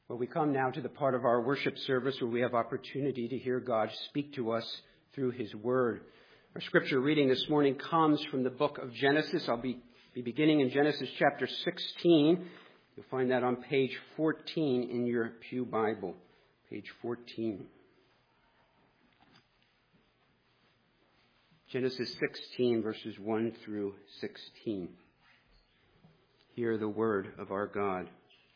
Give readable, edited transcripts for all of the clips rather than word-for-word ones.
Well, we come now to the part of our worship service where we have opportunity to hear God speak to us through his word. Our scripture reading this morning comes from the book of Genesis. I'll be beginning in Genesis chapter 16. You'll find that on page 14 in your Pew Bible. Page 14. Genesis 16, verses 1 through 16. Hear the word of our God.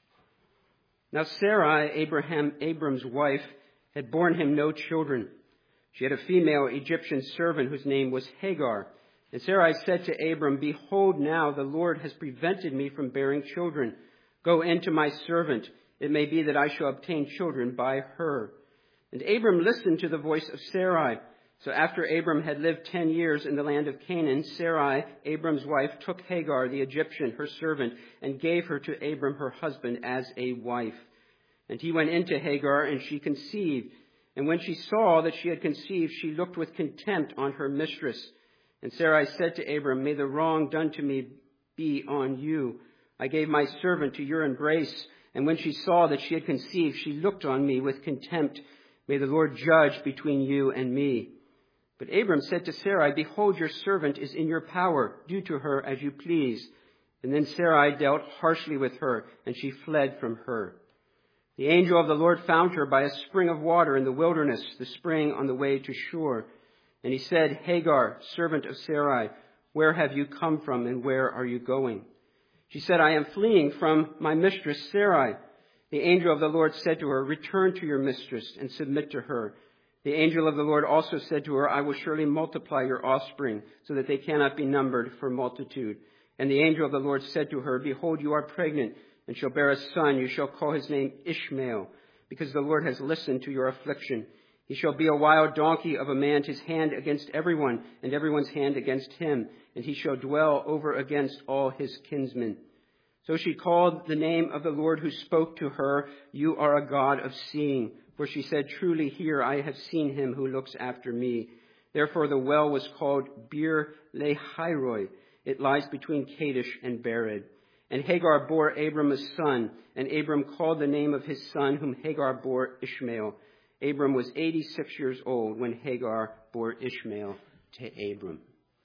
Now Sarai, Abram's wife, had borne him no children. She had a female Egyptian servant whose name was Hagar. And Sarai said to Abram, "Behold, now the Lord has prevented me from bearing children. Go in to my servant. It may be that I shall obtain children by her." And Abram listened to the voice of Sarai. So after Abram had lived 10 years in the land of Canaan, Sarai, Abram's wife, took Hagar, the Egyptian, her servant, and gave her to Abram, her husband, as a wife. And he went into Hagar, and she conceived. And when she saw that she had conceived, she looked with contempt on her mistress. And Sarai said to Abram, "May the wrong done to me be on you. I gave my servant to your embrace. And when she saw that she had conceived, she looked on me with contempt. May the Lord judge between you and me." But Abram said to Sarai, "Behold, your servant is in your power. Do to her as you please." And then Sarai dealt harshly with her, and she fled from her. The angel of the Lord found her by a spring of water in the wilderness, the spring on the way to Shur. And he said, "Hagar, servant of Sarai, where have you come from and where are you going?" She said, "I am fleeing from my mistress Sarai." The angel of the Lord said to her, "Return to your mistress and submit to her." The angel of the Lord also said to her, "I will surely multiply your offspring so that they cannot be numbered for multitude." And the angel of the Lord said to her, "Behold, you are pregnant and shall bear a son. You shall call his name Ishmael, because the Lord has listened to your affliction. He shall be a wild donkey of a man, his hand against everyone, and everyone's hand against him. And he shall dwell over against all his kinsmen." So she called the name of the Lord who spoke to her, "You are a God of seeing." For she said, "Truly here I have seen him who looks after me." Therefore the well was called Bir Lahairoi. It lies between Kadesh and Bered. And Hagar bore Abram a son, and Abram called the name of his son, whom Hagar bore, Ishmael. Abram was 86 years old when Hagar bore Ishmael to Abram.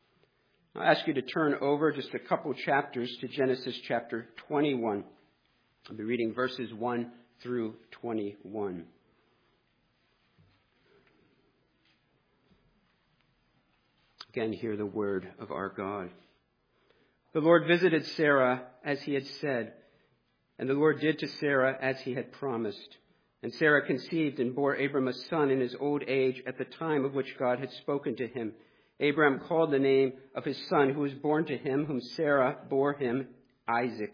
I'll ask you to turn over just a couple chapters to Genesis chapter 21. I'll be reading verses 1 through 21. Again, hear the word of our God. The Lord visited Sarah as he had said, and the Lord did to Sarah as he had promised. And Sarah conceived and bore Abram a son in his old age at the time of which God had spoken to him. Abram called the name of his son who was born to him, whom Sarah bore him, Isaac.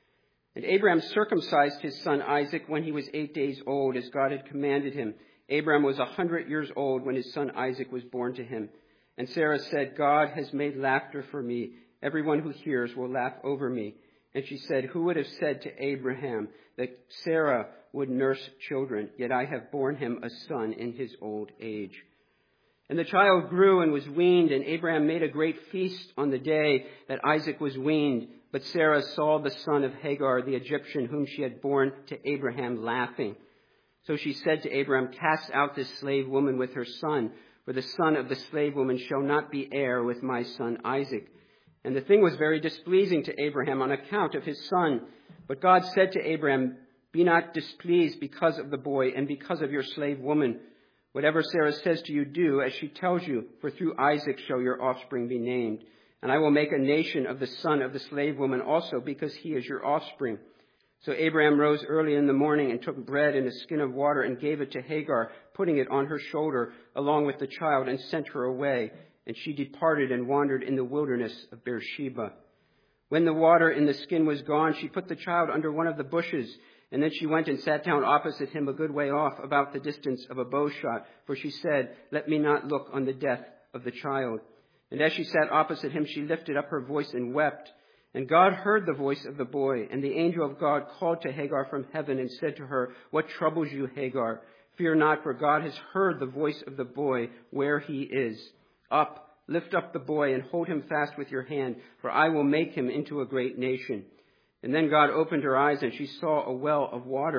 And Abram circumcised his son Isaac when he was 8 days old, as God had commanded him. Abram was 100 years old when his son Isaac was born to him. And Sarah said, "God has made laughter for me. Everyone who hears will laugh over me." And she said, "Who would have said to Abraham that Sarah would nurse children? Yet I have borne him a son in his old age." And the child grew and was weaned, and Abraham made a great feast on the day that Isaac was weaned. But Sarah saw the son of Hagar, the Egyptian, whom she had borne to Abraham, laughing. So she said to Abraham, "Cast out this slave woman with her son, for the son of the slave woman shall not be heir with my son Isaac." And the thing was very displeasing to Abraham on account of his son. But God said to Abraham, "Be not displeased because of the boy and because of your slave woman. Whatever Sarah says to you, do as she tells you, for through Isaac shall your offspring be named. And I will make a nation of the son of the slave woman also, because he is your offspring." So Abraham rose early in the morning and took bread and a skin of water and gave it to Hagar, putting it on her shoulder along with the child, and sent her away. And she departed and wandered in the wilderness of Beersheba. When the water in the skin was gone, she put the child under one of the bushes. And then she went and sat down opposite him a good way off, about the distance of a bow shot. For she said, "Let me not look on the death of the child." And as she sat opposite him, she lifted up her voice and wept. And God heard the voice of the boy. And the angel of God called to Hagar from heaven and said to her, "What troubles you, Hagar? Fear not, for God has heard the voice of the boy where he is. Up, lift up the boy and hold him fast with your hand, for I will make him into a great nation." And then God opened her eyes, and she saw a well of water.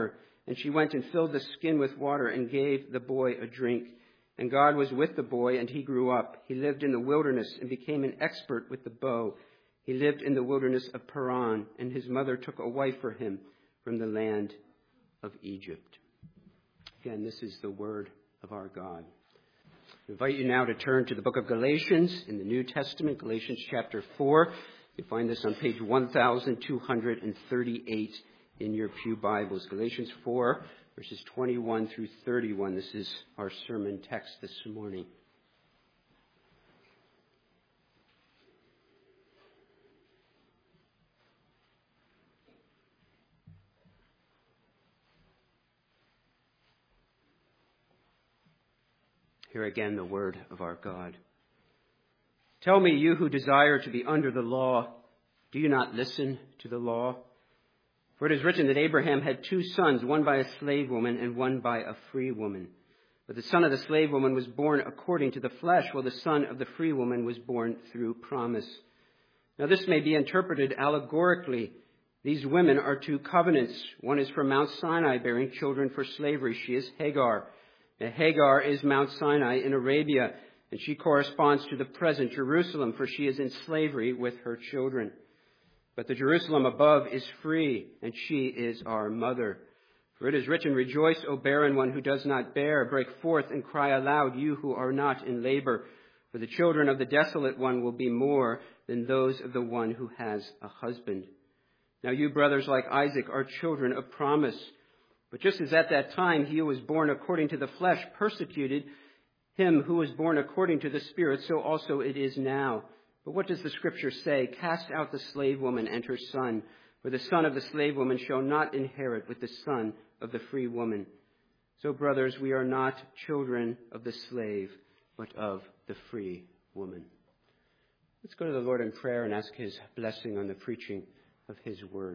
And she went and filled the skin with water and gave the boy a drink. And God was with the boy, and he grew up. He lived in the wilderness and became an expert with the bow. He lived in the wilderness of Paran, and his mother took a wife for him from the land of Egypt. Again, this is the word of our God. I invite you now to turn to the book of Galatians in the New Testament, Galatians chapter 4. You find this on page 1238 in your pew Bibles. Galatians 4, verses 21 through 31. This is our sermon text this morning. Hear again the word of our God. Tell me, you who desire to be under the law, do you not listen to the law? For it is written that Abraham had 2 sons, one by a slave woman and one by a free woman. But the son of the slave woman was born according to the flesh, while the son of the free woman was born through promise. Now this may be interpreted allegorically. These women are 2 covenants. One is from Mount Sinai, bearing children for slavery. She is Hagar. Now, Hagar is Mount Sinai in Arabia, and she corresponds to the present Jerusalem, for she is in slavery with her children. But the Jerusalem above is free, and she is our mother. For it is written, Rejoice, O barren one who does not bear. Break forth and cry aloud, you who are not in labor. For the children of the desolate one will be more than those of the one who has a husband. Now you, brothers, like Isaac, are children of promise. But just as at that time he who was born according to the flesh persecuted him who was born according to the Spirit, so also it is now. But what does the Scripture say? Cast out the slave woman and her son, for the son of the slave woman shall not inherit with the son of the free woman. So, brothers, we are not children of the slave, but of the free woman. Let's go to the Lord in prayer and ask his blessing on the preaching of his word.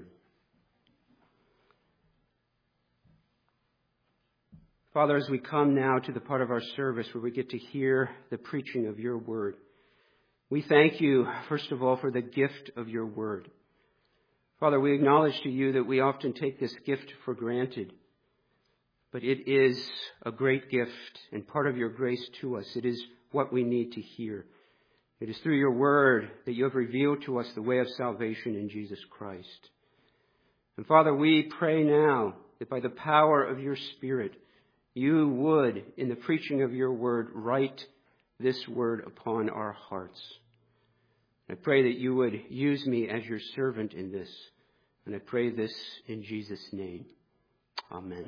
Father, as we come now to the part of our service where we get to hear the preaching of your word, we thank you, first of all, for the gift of your word. Father, we acknowledge to you that we often take this gift for granted, but it is a great gift and part of your grace to us. It is what we need to hear. It is through your word that you have revealed to us the way of salvation in Jesus Christ. And Father, we pray now that by the power of your Spirit, you would, in the preaching of your word, write this word upon our hearts. I pray that you would use me as your servant in this. And I pray this in Jesus' name. Amen.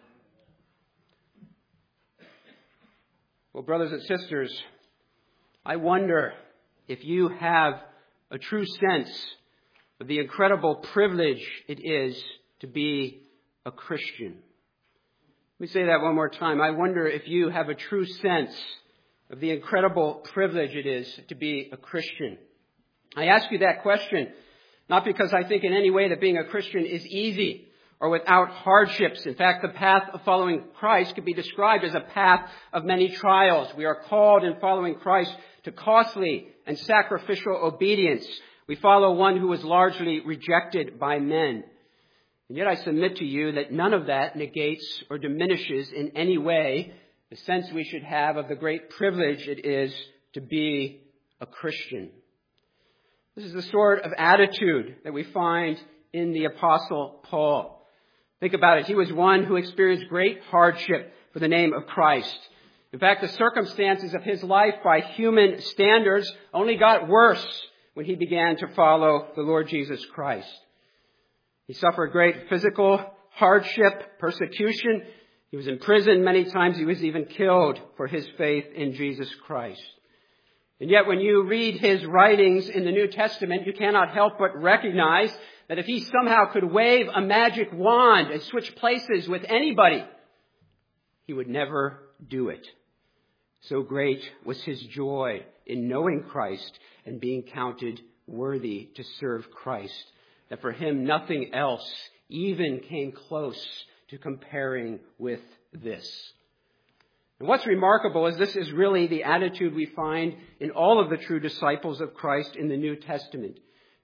Well, brothers and sisters, I wonder if you have a true sense of the incredible privilege it is to be a Christian. Let me say that one more time. I wonder if you have a true sense of the incredible privilege it is to be a Christian. I ask you that question not because I think in any way that being a Christian is easy or without hardships. In fact, the path of following Christ could be described as a path of many trials. We are called in following Christ to costly and sacrificial obedience. We follow one who was largely rejected by men. And yet I submit to you that none of that negates or diminishes in any way the sense we should have of the great privilege it is to be a Christian. This is the sort of attitude that we find in the Apostle Paul. Think about it. He was one who experienced great hardship for the name of Christ. In fact, the circumstances of his life by human standards only got worse when he began to follow the Lord Jesus Christ. He suffered great physical hardship, persecution. He was in prison many times. He was even killed for his faith in Jesus Christ. And yet when you read his writings in the New Testament, you cannot help but recognize that if he somehow could wave a magic wand and switch places with anybody, he would never do it. So great was his joy in knowing Christ and being counted worthy to serve Christ, that for him nothing else even came close to comparing with this. And what's remarkable is this is really the attitude we find in all of the true disciples of Christ in the New Testament.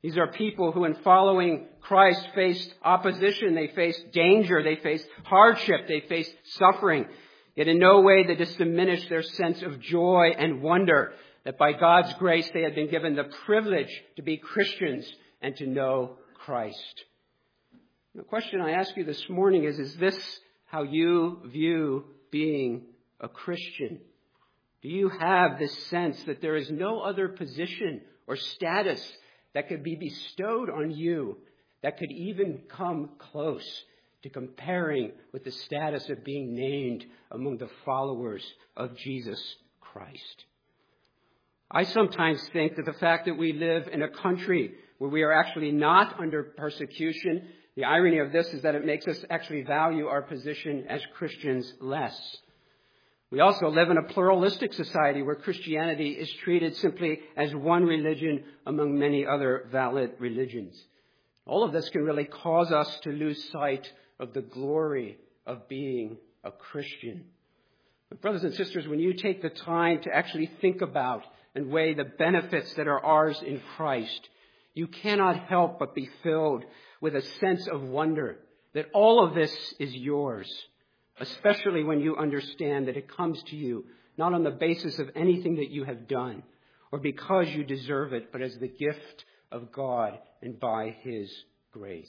These are people who, in following Christ, faced opposition, they faced danger, they faced hardship, they faced suffering. Yet in no way did this diminish their sense of joy and wonder that by God's grace they had been given the privilege to be Christians and to know Christ. The question I ask you this morning is this how you view being a Christian? Do you have this sense that there is no other position or status that could be bestowed on you that could even come close to comparing with the status of being named among the followers of Jesus Christ? I sometimes think that the fact that we live in a country where we are actually not under persecution, the irony of this is that it makes us actually value our position as Christians less. We also live in a pluralistic society where Christianity is treated simply as one religion among many other valid religions. All of this can really cause us to lose sight of the glory of being a Christian. But brothers and sisters, when you take the time to actually think about and weigh the benefits that are ours in Christ, you cannot help but be filled with a sense of wonder that all of this is yours, especially when you understand that it comes to you not on the basis of anything that you have done or because you deserve it, but as the gift of God and by His grace.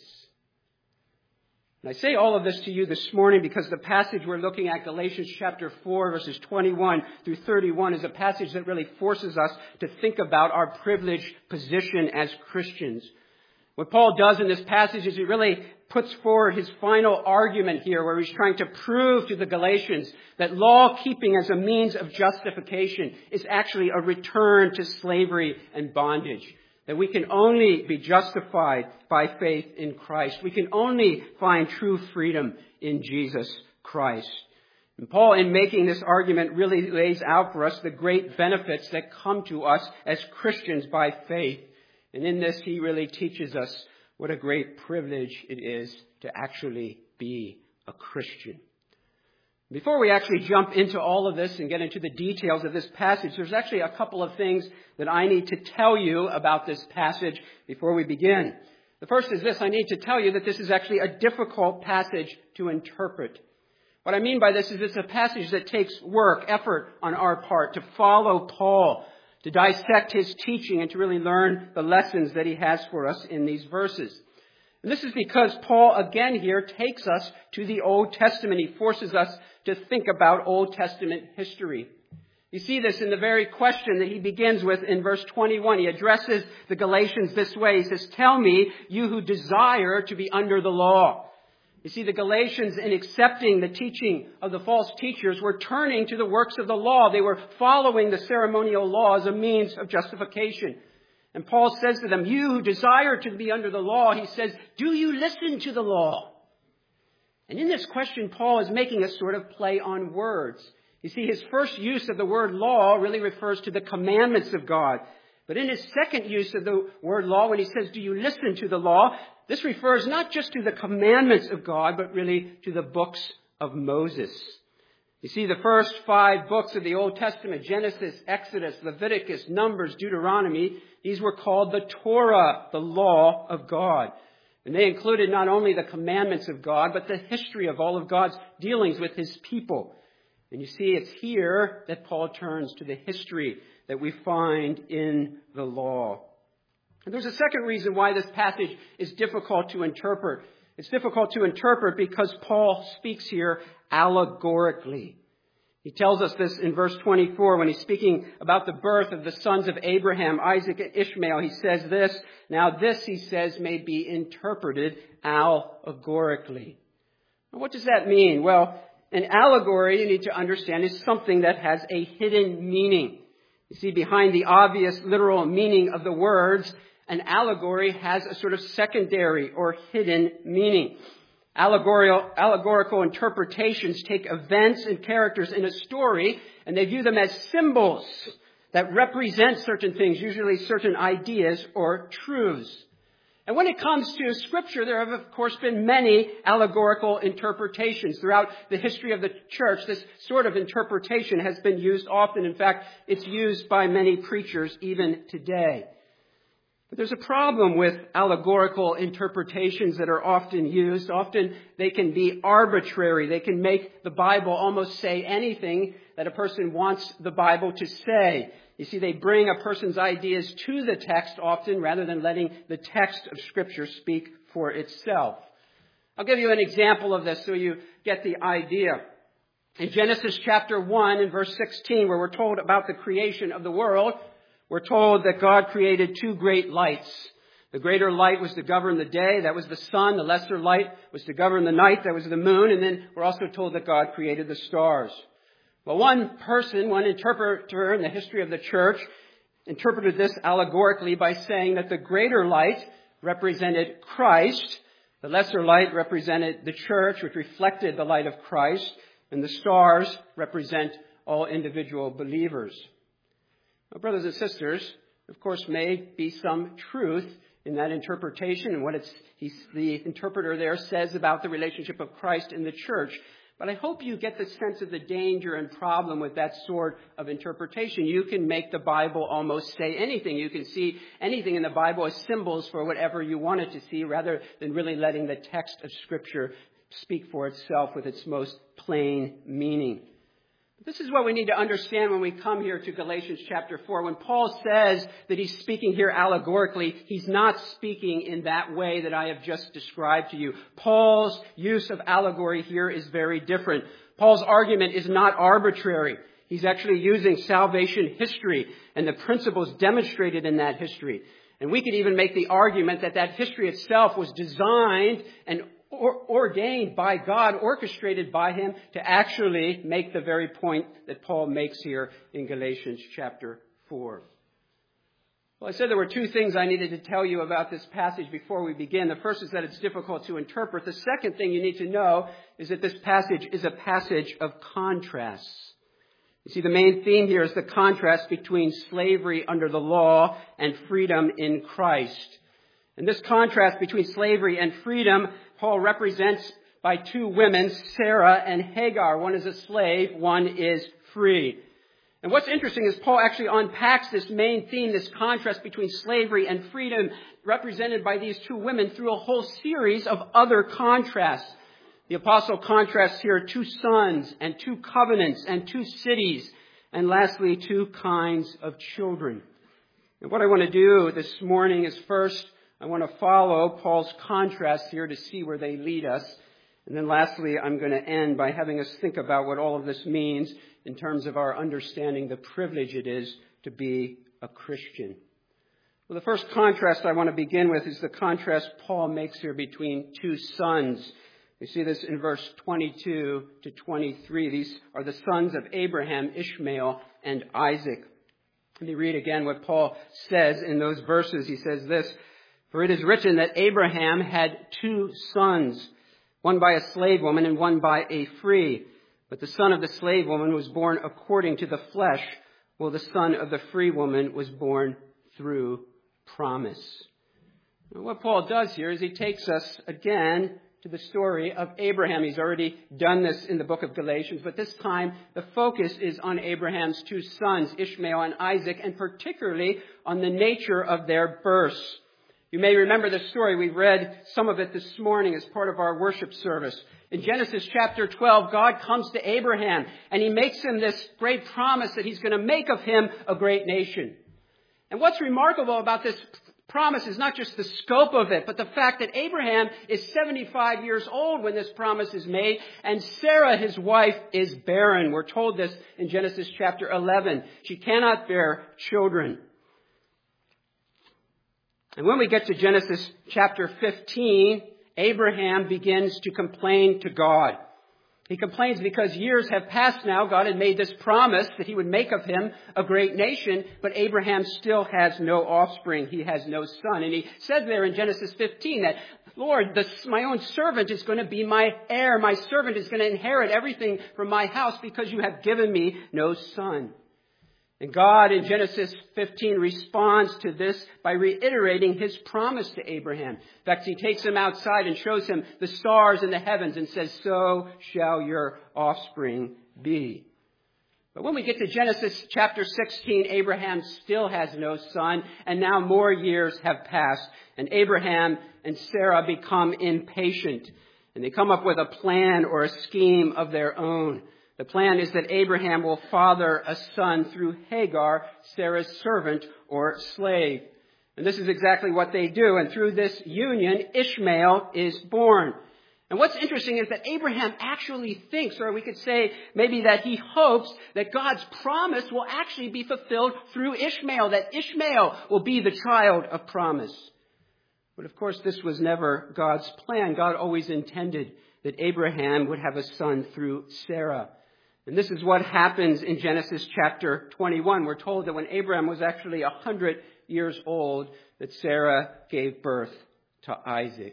And I say all of this to you this morning because the passage we're looking at, Galatians chapter 4, verses 21 through 31, is a passage that really forces us to think about our privileged position as Christians. What Paul does in this passage is he really puts forward his final argument here where he's trying to prove to the Galatians that law-keeping as a means of justification is actually a return to slavery and bondage. That we can only be justified by faith in Christ. We can only find true freedom in Jesus Christ. And Paul, in making this argument, really lays out for us the great benefits that come to us as Christians by faith. And in this, he really teaches us what a great privilege it is to actually be a Christian. Before we actually jump into all of this and get into the details of this passage, there's actually a couple of things that I need to tell you about this passage before we begin. The first is this: I need to tell you that this is actually a difficult passage to interpret. What I mean by this is it's a passage that takes work, effort on our part to follow Paul, to dissect his teaching and to really learn the lessons that he has for us in these verses. And this is because Paul, again here, takes us to the Old Testament. He forces us to think about Old Testament history. You see this in the very question that he begins with in verse 21. He addresses the Galatians this way. He says, "Tell me, you who desire to be under the law." You see, the Galatians, in accepting the teaching of the false teachers, were turning to the works of the law. They were following the ceremonial law as a means of justification. And Paul says to them, "You who desire to be under the law," he says, "do you listen to the law?" And in this question, Paul is making a sort of play on words. You see, his first use of the word law really refers to the commandments of God. But in his second use of the word law, when he says, "Do you listen to the law?" this refers not just to the commandments of God, but really to the books of Moses. You see, the first 5 books of the Old Testament, Genesis, Exodus, Leviticus, Numbers, Deuteronomy, these were called the Torah, the law of God. And they included not only the commandments of God, but the history of all of God's dealings with his people. And you see, it's here that Paul turns to the history that we find in the law. And there's a second reason why this passage is difficult to interpret. It's difficult to interpret because Paul speaks here allegorically. He tells us this in verse 24 when he's speaking about the birth of the sons of Abraham, Isaac, and Ishmael. He says this, "Now this," he says, "may be interpreted allegorically." Now, what does that mean? Well, an allegory, you need to understand, is something that has a hidden meaning. You see, behind the obvious literal meaning of the words, an allegory has a sort of secondary or hidden meaning. Allegorical interpretations take events and characters in a story and they view them as symbols that represent certain things, usually certain ideas or truths. And when it comes to Scripture, there have, of course, been many allegorical interpretations. Throughout the history of the church, this sort of interpretation has been used often. In fact, it's used by many preachers even today. But there's a problem with allegorical interpretations that are often used. Often they can be arbitrary. They can make the Bible almost say anything that a person wants the Bible to say. You see, they bring a person's ideas to the text often rather than letting the text of Scripture speak for itself. I'll give you an example of this so you get the idea. In Genesis chapter 1 and verse 16, where we're told about the creation of the world, we're told that God created two great lights. The greater light was to govern the day, that was the sun. The lesser light was to govern the night, that was the moon. And then we're also told that God created the stars. Well, one interpreter in the history of the church, interpreted this allegorically by saying that the greater light represented Christ, the lesser light represented the church, which reflected the light of Christ, and the stars represent all individual believers. Now, brothers and sisters, of course, may be some truth in that interpretation and what the interpreter there says about the relationship of Christ in the church. But I hope you get the sense of the danger and problem with that sort of interpretation. You can make the Bible almost say anything. You can see anything in the Bible as symbols for whatever you want it to see, rather than really letting the text of Scripture speak for itself with its most plain meaning. This is what we need to understand when we come here to Galatians chapter 4. When Paul says that he's speaking here allegorically, he's not speaking in that way that I have just described to you. Paul's use of allegory here is very different. Paul's argument is not arbitrary. He's actually using salvation history and the principles demonstrated in that history. And we could even make the argument that that history itself was designed and ordained by God, orchestrated by Him to actually make the very point that Paul makes here in Galatians chapter 4. Well, I said there were two things I needed to tell you about this passage before we begin. The first is that it's difficult to interpret. The second thing you need to know is that this passage is a passage of contrasts. You see, the main theme here is the contrast between slavery under the law and freedom in Christ. And this contrast between slavery and freedom, Paul represents by two women, Sarah and Hagar. One is a slave, one is free. And what's interesting is Paul actually unpacks this main theme, this contrast between slavery and freedom represented by these two women through a whole series of other contrasts. The apostle contrasts here two sons and two covenants and two cities, and lastly, two kinds of children. And what I want to do this morning is first, I want to follow Paul's contrasts here to see where they lead us. And then lastly, I'm going to end by having us think about what all of this means in terms of our understanding the privilege it is to be a Christian. Well, the first contrast I want to begin with is the contrast Paul makes here between two sons. You see this in verse 22 to 23. These are the sons of Abraham, Ishmael, and Isaac. Let me read again what Paul says in those verses. He says this, "For it is written that Abraham had two sons, one by a slave woman and one by a free. But the son of the slave woman was born according to the flesh, while the son of the free woman was born through promise." Now, what Paul does here is he takes us again to the story of Abraham. He's already done this in the book of Galatians, but this time the focus is on Abraham's two sons, Ishmael and Isaac, and particularly on the nature of their births. You may remember the story. We read some of it this morning as part of our worship service. In Genesis chapter 12, God comes to Abraham and He makes him this great promise that He's going to make of him a great nation. And what's remarkable about this promise is not just the scope of it, but the fact that Abraham is 75 years old when this promise is made, and Sarah, his wife, is barren. We're told this in Genesis chapter 11. She cannot bear children. And when we get to Genesis chapter 15, Abraham begins to complain to God. He complains because years have passed now. God had made this promise that He would make of him a great nation, but Abraham still has no offspring. He has no son. And he said there in Genesis 15 that, "Lord, my own servant is going to be my heir. My servant is going to inherit everything from my house because you have given me no son." And God in Genesis 15 responds to this by reiterating His promise to Abraham. In fact, He takes him outside and shows him the stars in the heavens and says, "So shall your offspring be." But when we get to Genesis chapter 16, Abraham still has no son, and now more years have passed. And Abraham and Sarah become impatient, and they come up with a plan or a scheme of their own. The plan is that Abraham will father a son through Hagar, Sarah's servant or slave. And this is exactly what they do. And through this union, Ishmael is born. And what's interesting is that Abraham actually thinks, or we could say maybe that he hopes, that God's promise will actually be fulfilled through Ishmael, that Ishmael will be the child of promise. But of course, this was never God's plan. God always intended that Abraham would have a son through Sarah. And this is what happens in Genesis chapter 21. We're told that when Abraham was actually 100 years old, that Sarah gave birth to Isaac.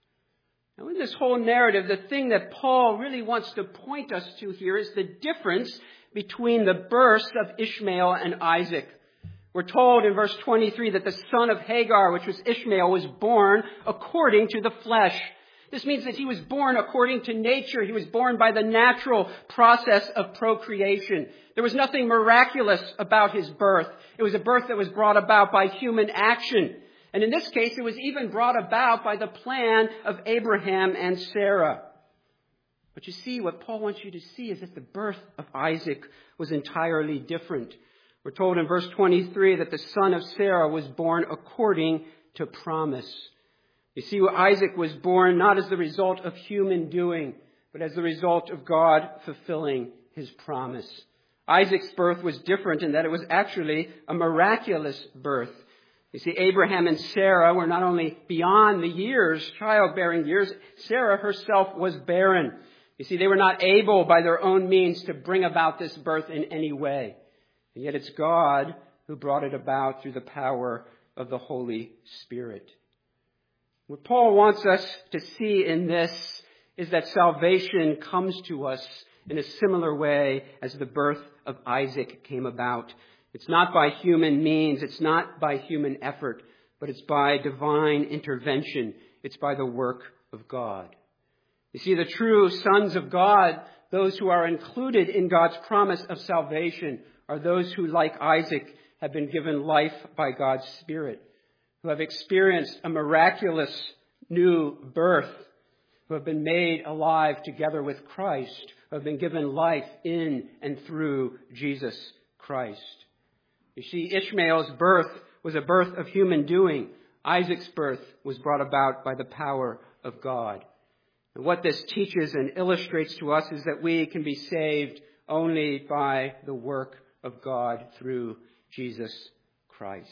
Now, in this whole narrative, the thing that Paul really wants to point us to here is the difference between the births of Ishmael and Isaac. We're told in verse 23 that the son of Hagar, which was Ishmael, was born according to the flesh. This means that he was born according to nature. He was born by the natural process of procreation. There was nothing miraculous about his birth. It was a birth that was brought about by human action. And in this case, it was even brought about by the plan of Abraham and Sarah. But you see, what Paul wants you to see is that the birth of Isaac was entirely different. We're told in verse 23 that the son of Sarah was born according to promise. You see, Isaac was born not as the result of human doing, but as the result of God fulfilling his promise. Isaac's birth was different in that it was actually a miraculous birth. You see, Abraham and Sarah were not only beyond the years, childbearing years, Sarah herself was barren. You see, they were not able by their own means to bring about this birth in any way. And yet it's God who brought it about through the power of the Holy Spirit. What Paul wants us to see in this is that salvation comes to us in a similar way as the birth of Isaac came about. It's not by human means, it's not by human effort, but it's by divine intervention. It's by the work of God. You see, the true sons of God, those who are included in God's promise of salvation, are those who, like Isaac, have been given life by God's Spirit, who have experienced a miraculous new birth, who have been made alive together with Christ, who have been given life in and through Jesus Christ. You see, Ishmael's birth was a birth of human doing. Isaac's birth was brought about by the power of God. And what this teaches and illustrates to us is that we can be saved only by the work of God through Jesus Christ.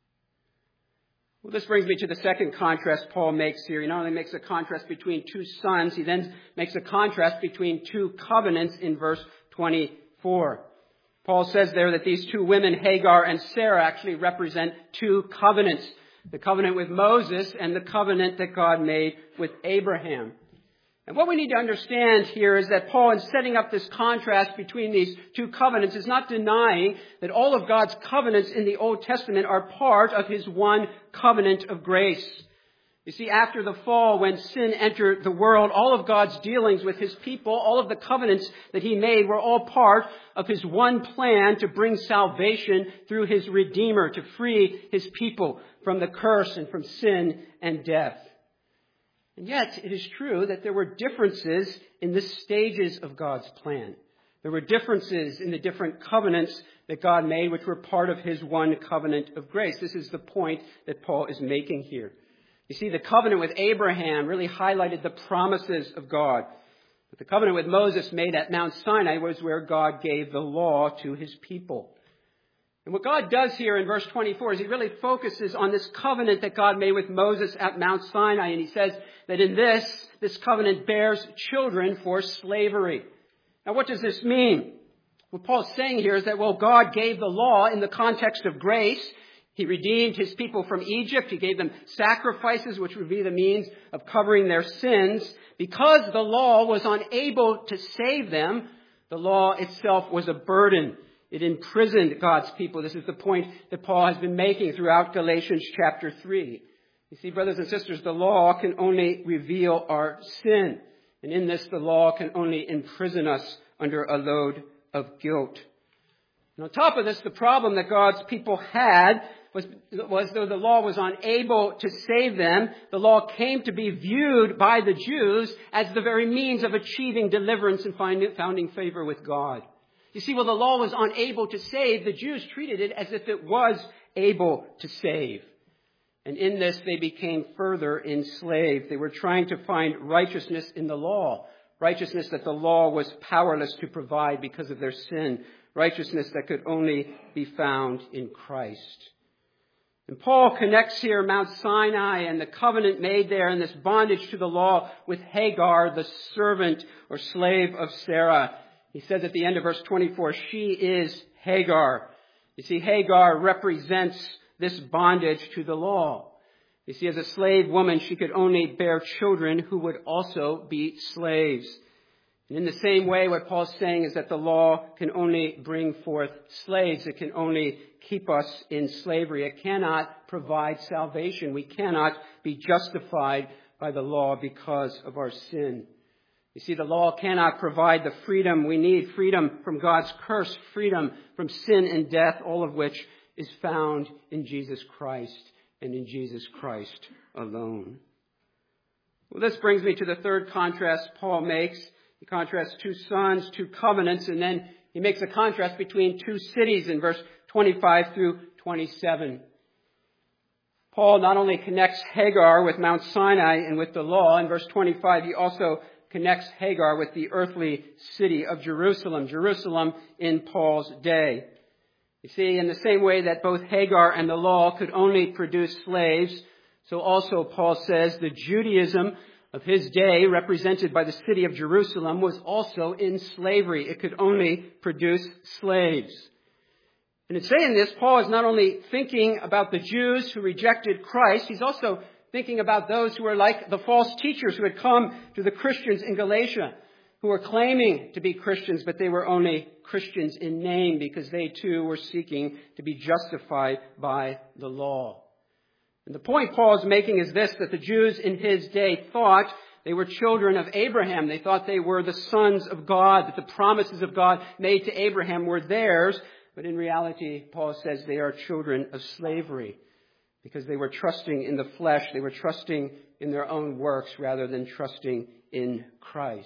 Well, this brings me to the second contrast Paul makes here. He not only makes a contrast between two sons, he then makes a contrast between two covenants in verse 24. Paul says there that these two women, Hagar and Sarah, actually represent two covenants. The covenant with Moses and the covenant that God made with Abraham. And what we need to understand here is that Paul, in setting up this contrast between these two covenants, is not denying that all of God's covenants in the Old Testament are part of his one covenant of grace. You see, after the fall, when sin entered the world, all of God's dealings with his people, all of the covenants that he made were all part of his one plan to bring salvation through his Redeemer, to free his people from the curse and from sin and death. And yet, it is true that there were differences in the stages of God's plan. There were differences in the different covenants that God made, which were part of his one covenant of grace. This is the point that Paul is making here. You see, the covenant with Abraham really highlighted the promises of God. But the covenant with Moses made at Mount Sinai was where God gave the law to his people. And what God does here in verse 24 is he really focuses on this covenant that God made with Moses at Mount Sinai. And he says that in this covenant bears children for slavery. Now, what does this mean? What Paul's saying here is that, well, God gave the law in the context of grace. He redeemed his people from Egypt. He gave them sacrifices, which would be the means of covering their sins. Because the law was unable to save them, the law itself was a burden. It imprisoned God's people. This is the point that Paul has been making throughout Galatians chapter 3. You see, brothers and sisters, the law can only reveal our sin. And in this, the law can only imprison us under a load of guilt. And on top of this, the problem that God's people had was though the law was unable to save them, the law came to be viewed by the Jews as the very means of achieving deliverance and finding favor with God. You see, while the law was unable to save, the Jews treated it as if it was able to save. And in this, they became further enslaved. They were trying to find righteousness in the law, righteousness that the law was powerless to provide because of their sin, righteousness that could only be found in Christ. And Paul connects here Mount Sinai and the covenant made there and this bondage to the law with Hagar, the servant or slave of Sarah. He says at the end of verse 24, she is Hagar. You see, Hagar represents this bondage to the law. You see, as a slave woman, she could only bear children who would also be slaves. And in the same way, what Paul's saying is that the law can only bring forth slaves. It can only keep us in slavery. It cannot provide salvation. We cannot be justified by the law because of our sin. You see, the law cannot provide the freedom we need, freedom from God's curse, freedom from sin and death, all of which is found in Jesus Christ and in Jesus Christ alone. Well, this brings me to the third contrast Paul makes. He contrasts two sons, two covenants, and then he makes a contrast between two cities in verse 25 through 27. Paul not only connects Hagar with Mount Sinai and with the law. In verse 25, he also connects Hagar with the earthly city of Jerusalem, Jerusalem in Paul's day. You see, in the same way that both Hagar and the law could only produce slaves, so also Paul says the Judaism of his day, represented by the city of Jerusalem, was also in slavery. It could only produce slaves. And in saying this, Paul is not only thinking about the Jews who rejected Christ, he's also thinking about those who were like the false teachers who had come to the Christians in Galatia, who were claiming to be Christians, but they were only Christians in name because they too were seeking to be justified by the law. And the point Paul is making is this, that the Jews in his day thought they were children of Abraham. They thought they were the sons of God, that the promises of God made to Abraham were theirs. But in reality, Paul says they are children of slavery because they were trusting in the flesh. They were trusting in their own works rather than trusting in Christ.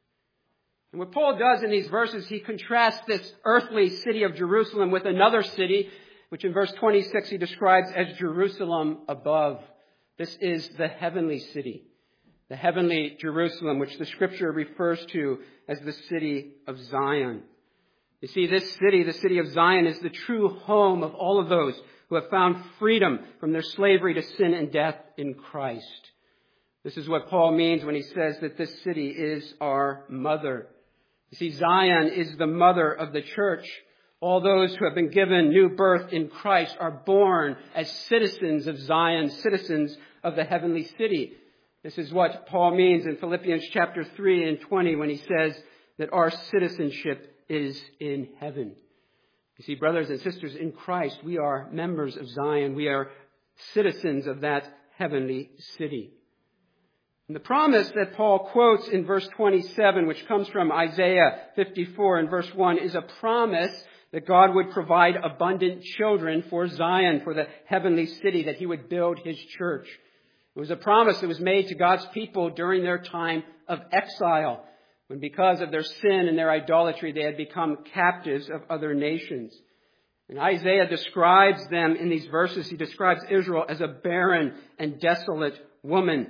And what Paul does in these verses, he contrasts this earthly city of Jerusalem with another city, which in verse 26 he describes as Jerusalem above. This is the heavenly city, the heavenly Jerusalem, which the Scripture refers to as the city of Zion. You see, this city, the city of Zion, is the true home of all of those who have found freedom from their slavery to sin and death in Christ. This is what Paul means when he says that this city is our mother. You see, Zion is the mother of the church. All those who have been given new birth in Christ are born as citizens of Zion, citizens of the heavenly city. This is what Paul means in Philippians chapter 3 and 20 when he says that our citizenship is in heaven. You see, brothers and sisters, in Christ, we are members of Zion. We are citizens of that heavenly city. And the promise that Paul quotes in verse 27, which comes from Isaiah 54 and verse 1, is a promise that God would provide abundant children for Zion, for the heavenly city, that he would build his church. It was a promise that was made to God's people during their time of exile, when because of their sin and their idolatry, they had become captives of other nations. And Isaiah describes them in these verses. He describes Israel as a barren and desolate woman.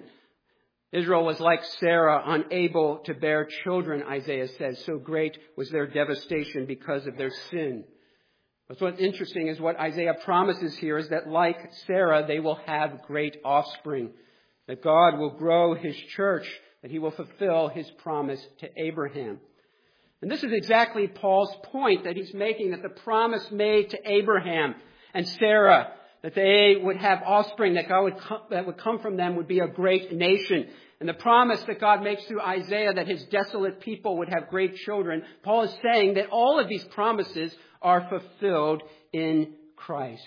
Israel was like Sarah, unable to bear children, Isaiah says. So great was their devastation because of their sin. But what's interesting is what Isaiah promises here is that like Sarah, they will have great offspring. That God will grow his church, that he will fulfill his promise to Abraham. And this is exactly Paul's point that he's making, that the promise made to Abraham and Sarah, that they would have offspring, that would come from them, would be a great nation. And the promise that God makes through Isaiah that his desolate people would have great children, Paul is saying that all of these promises are fulfilled in Christ.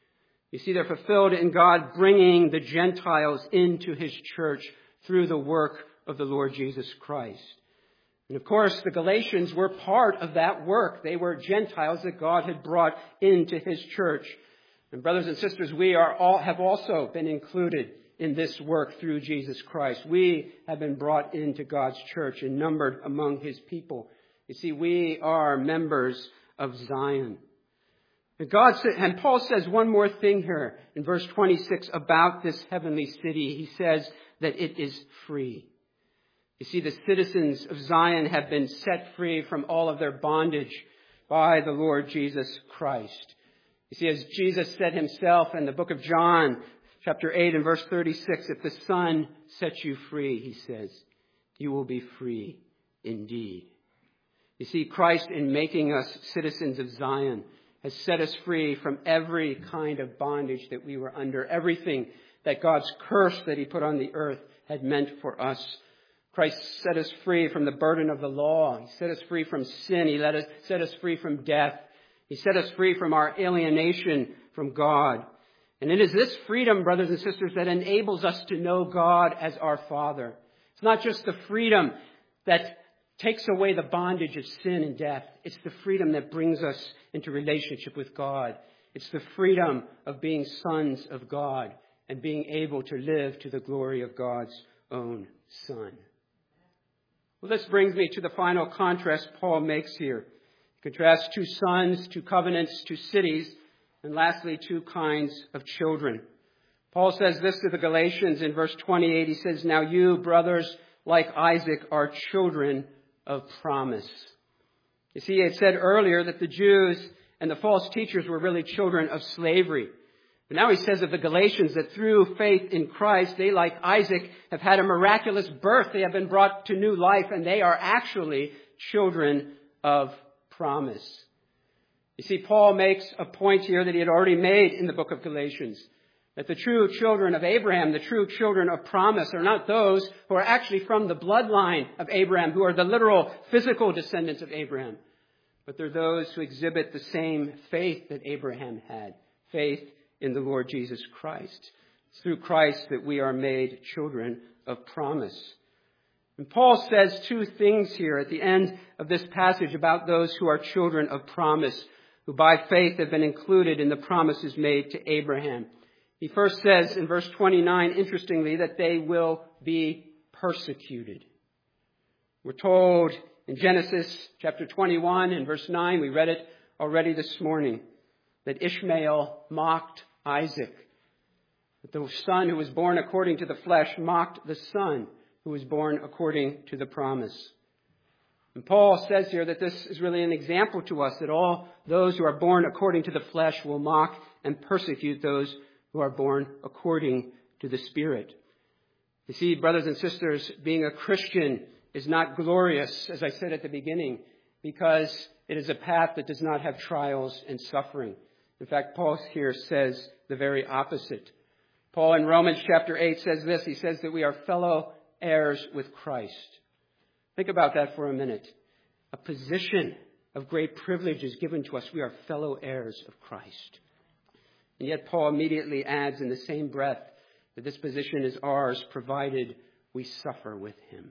You see, they're fulfilled in God bringing the Gentiles into his church through the work of the Lord Jesus Christ. And of course, the Galatians were part of that work. They were Gentiles that God had brought into his church. And brothers and sisters, we have also been included in this work through Jesus Christ. We have been brought into God's church and numbered among his people. You see, we are members of Zion. And Paul says one more thing here in verse 26 about this heavenly city. He says that it is free. You see, the citizens of Zion have been set free from all of their bondage by the Lord Jesus Christ. You see, as Jesus said himself in the book of John, chapter 8 and verse 36, if the Son sets you free, he says, you will be free indeed. You see, Christ, in making us citizens of Zion, has set us free from every kind of bondage that we were under, everything that God's curse that he put on the earth had meant for us. Christ set us free from the burden of the law. He set us free from sin. He set us free from death. He set us free from our alienation from God. And it is this freedom, brothers and sisters, that enables us to know God as our Father. It's not just the freedom that takes away the bondage of sin and death. It's the freedom that brings us into relationship with God. It's the freedom of being sons of God and being able to live to the glory of God's own Son. Well, this brings me to the final contrast Paul makes here. He contrasts two sons, two covenants, two cities, and lastly, two kinds of children. Paul says this to the Galatians in verse 28. He says, now you, brothers, like Isaac, are children of promise. You see, it said earlier that the Jews and the false teachers were really children of slavery. But now he says of the Galatians that through faith in Christ, they, like Isaac, have had a miraculous birth. They have been brought to new life, and they are actually children of promise. You see, Paul makes a point here that he had already made in the book of Galatians, that the true children of Abraham, the true children of promise, are not those who are actually from the bloodline of Abraham, who are the literal physical descendants of Abraham, but they're those who exhibit the same faith that Abraham had, faith in the Lord Jesus Christ. It's through Christ that we are made children of promise. And Paul says two things here at the end of this passage about those who are children of promise, who by faith have been included in the promises made to Abraham. He first says in verse 29, interestingly, that they will be persecuted. We're told in Genesis chapter 21 and verse 9, we read it already this morning, that Ishmael mocked Isaac. That the son who was born according to the flesh mocked the son who was born according to the promise. And Paul says here that this is really an example to us that all those who are born according to the flesh will mock and persecute those who are born according to the Spirit. You see, brothers and sisters, being a Christian is not glorious, as I said at the beginning, because it is a path that does not have trials and suffering. In fact, Paul here says the very opposite. Paul in Romans chapter 8 says this. He says that we are fellow heirs with Christ. Think about that for a minute. A position of great privilege is given to us. We are fellow heirs of Christ. And yet Paul immediately adds in the same breath that this position is ours provided we suffer with him.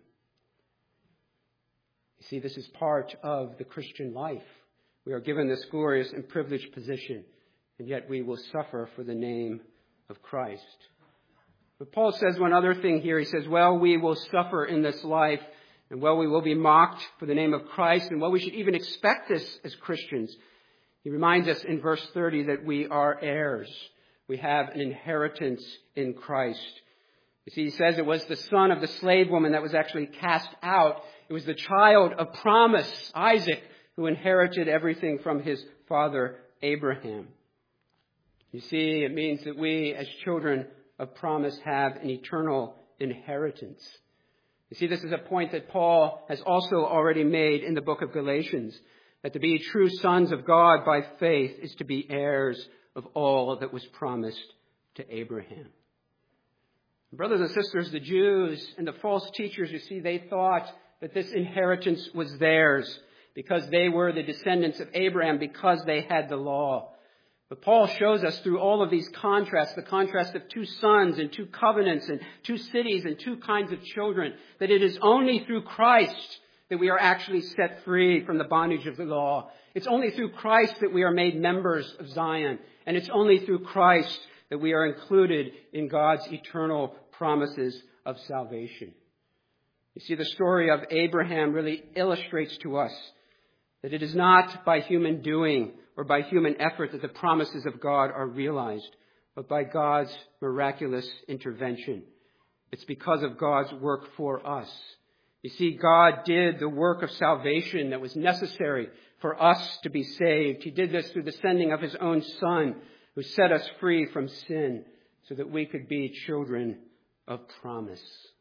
You see, this is part of the Christian life. We are given this glorious and privileged position, and yet we will suffer for the name of Christ. But Paul says one other thing here. He says, well, we will suffer in this life, and well, we will be mocked for the name of Christ, and well, we should even expect this as Christians. He reminds us in verse 30 that we are heirs. We have an inheritance in Christ. You see, he says it was the son of the slave woman that was actually cast out. It was the child of promise, Isaac, who inherited everything from his father, Abraham. You see, it means that we, as children of promise, have an eternal inheritance. You see, this is a point that Paul has also already made in the book of Galatians, that to be true sons of God by faith is to be heirs of all that was promised to Abraham. Brothers and sisters, the Jews and the false teachers, you see, they thought that this inheritance was theirs because they were the descendants of Abraham, because they had the law. But Paul shows us through all of these contrasts, the contrast of two sons and two covenants and two cities and two kinds of children, that it is only through Christ that we are actually set free from the bondage of the law. It's only through Christ that we are made members of Zion. And it's only through Christ that we are included in God's eternal promises of salvation. You see, the story of Abraham really illustrates to us that it is not by human doing or by human effort that the promises of God are realized, but by God's miraculous intervention. It's because of God's work for us. You see, God did the work of salvation that was necessary for us to be saved. He did this through the sending of his own Son, who set us free from sin so that we could be children of promise.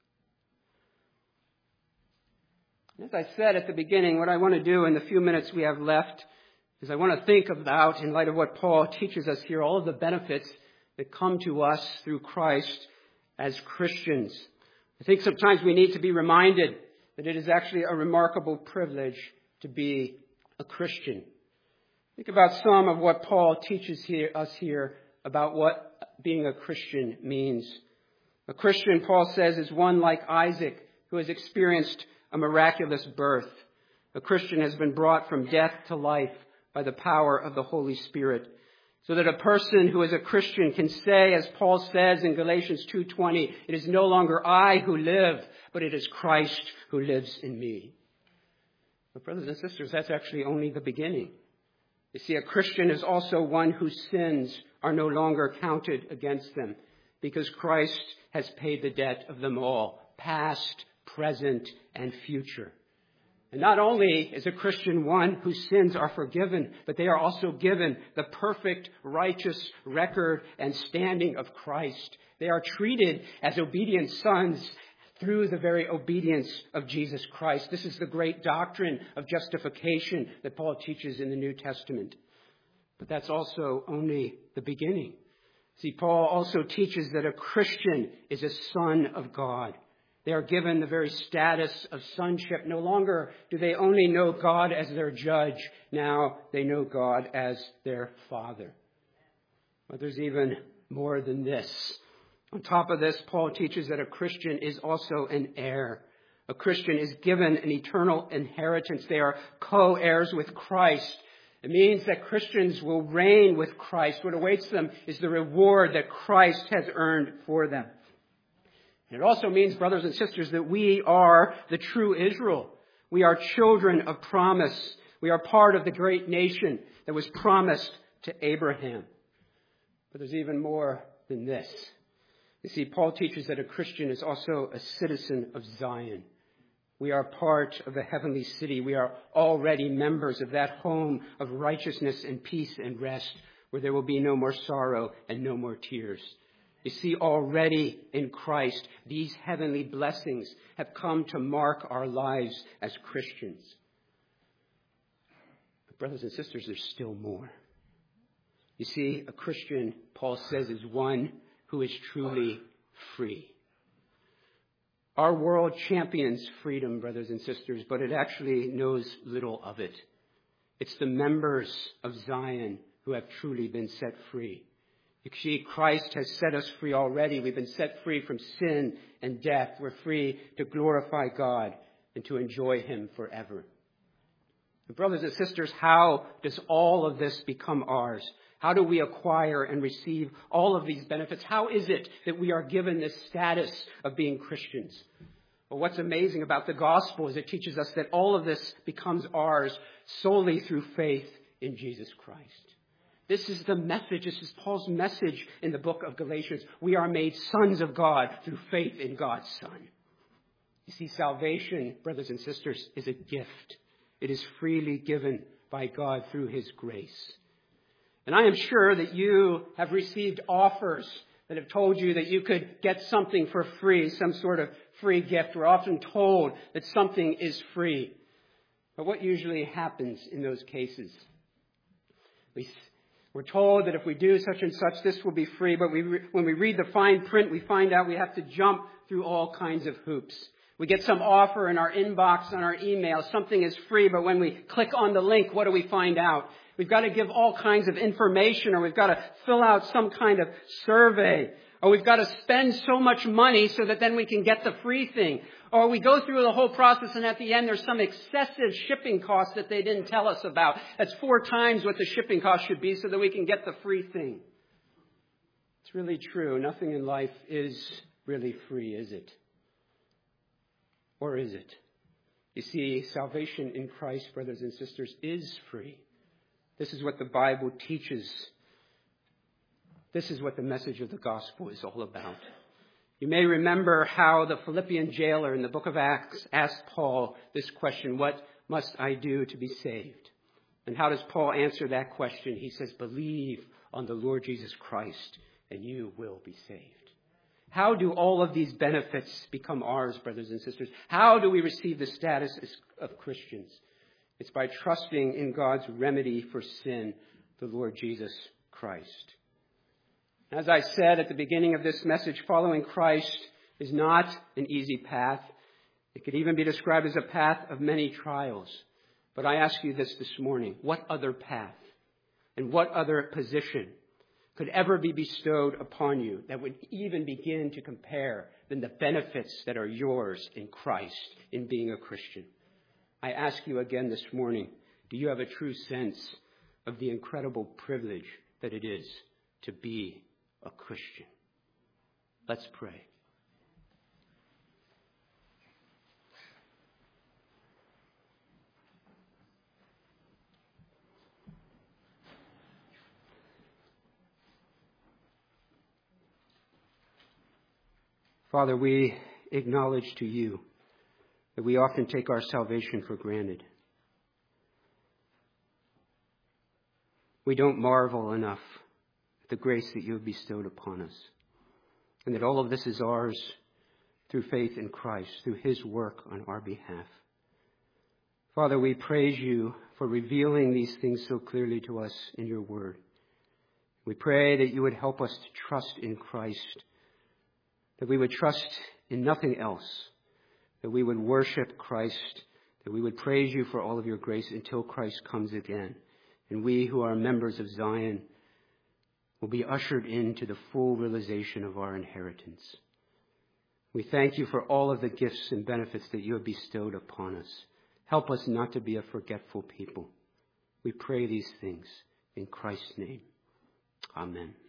As I said at the beginning, what I want to do in the few minutes we have left is I want to think about, in light of what Paul teaches us here, all of the benefits that come to us through Christ as Christians. I think sometimes we need to be reminded that it is actually a remarkable privilege to be a Christian. Think about some of what Paul teaches us here about what being a Christian means. A Christian, Paul says, is one like Isaac who has experienced a miraculous birth. A Christian has been brought from death to life by the power of the Holy Spirit. So that a person who is a Christian can say, as Paul says in Galatians 2:20, it is no longer I who live, but it is Christ who lives in me. But brothers and sisters, that's actually only the beginning. You see, a Christian is also one whose sins are no longer counted against them because Christ has paid the debt of them all, past, present, and future. And not only is a Christian one whose sins are forgiven, but they are also given the perfect, righteous record and standing of Christ. They are treated as obedient sons through the very obedience of Jesus Christ. This is the great doctrine of justification that Paul teaches in the New Testament. But that's also only the beginning. See, Paul also teaches that a Christian is a son of God. They are given the very status of sonship. No longer do they only know God as their judge. Now they know God as their Father. But there's even more than this. On top of this, Paul teaches that a Christian is also an heir. A Christian is given an eternal inheritance. They are co-heirs with Christ. It means that Christians will reign with Christ. What awaits them is the reward that Christ has earned for them. It also means, brothers and sisters, that we are the true Israel. We are children of promise. We are part of the great nation that was promised to Abraham. But there's even more than this. You see, Paul teaches that a Christian is also a citizen of Zion. We are part of the heavenly city. We are already members of that home of righteousness and peace and rest, where there will be no more sorrow and no more tears. You see, already in Christ, these heavenly blessings have come to mark our lives as Christians. But brothers and sisters, there's still more. You see, a Christian, Paul says, is one who is truly free. Our world champions freedom, brothers and sisters, but it actually knows little of it. It's the members of Zion who have truly been set free. You see, Christ has set us free already. We've been set free from sin and death. We're free to glorify God and to enjoy Him forever. And brothers and sisters, how does all of this become ours? How do we acquire and receive all of these benefits? How is it that we are given this status of being Christians? Well, what's amazing about the gospel is it teaches us that all of this becomes ours solely through faith in Jesus Christ. This is the message. This is Paul's message in the book of Galatians. We are made sons of God through faith in God's Son. You see, salvation, brothers and sisters, is a gift. It is freely given by God through His grace. And I am sure that you have received offers that have told you that you could get something for free, some sort of free gift. We're often told that something is free. But what usually happens in those cases? We're told that if we do such and such, this will be free. But when we read the fine print, we find out we have to jump through all kinds of hoops. We get some offer in our inbox, on our email. Something is free, but when we click on the link, what do we find out? We've got to give all kinds of information, or we've got to fill out some kind of survey. Or we've got to spend so much money so that then we can get the free thing. Or we go through the whole process and at the end there's some excessive shipping cost that they didn't tell us about. That's 4 times what the shipping cost should be so that we can get the free thing. It's really true. Nothing in life is really free, is it? Or is it? You see, salvation in Christ, brothers and sisters, is free. This is what the Bible teaches. This is what the message of the gospel is all about. You may remember how the Philippian jailer in the book of Acts asked Paul this question, what must I do to be saved? And how does Paul answer that question? He says, believe on the Lord Jesus Christ and you will be saved. How do all of these benefits become ours, brothers and sisters? How do we receive the status of Christians? It's by trusting in God's remedy for sin, the Lord Jesus Christ. As I said at the beginning of this message, following Christ is not an easy path. It could even be described as a path of many trials. But I ask you this morning, what other path and what other position could ever be bestowed upon you that would even begin to compare than the benefits that are yours in Christ in being a Christian? I ask you again this morning, do you have a true sense of the incredible privilege that it is to be a Christian? Let's pray. Father, we acknowledge to you that we often take our salvation for granted. We don't marvel enough at the grace that you have bestowed upon us, and that all of this is ours through faith in Christ, through his work on our behalf. Father, we praise you for revealing these things so clearly to us in your word. We pray that you would help us to trust in Christ, that we would trust in nothing else, that we would worship Christ, that we would praise you for all of your grace until Christ comes again. And we who are members of Zion will be ushered into the full realization of our inheritance. We thank you for all of the gifts and benefits that you have bestowed upon us. Help us not to be a forgetful people. We pray these things in Christ's name. Amen.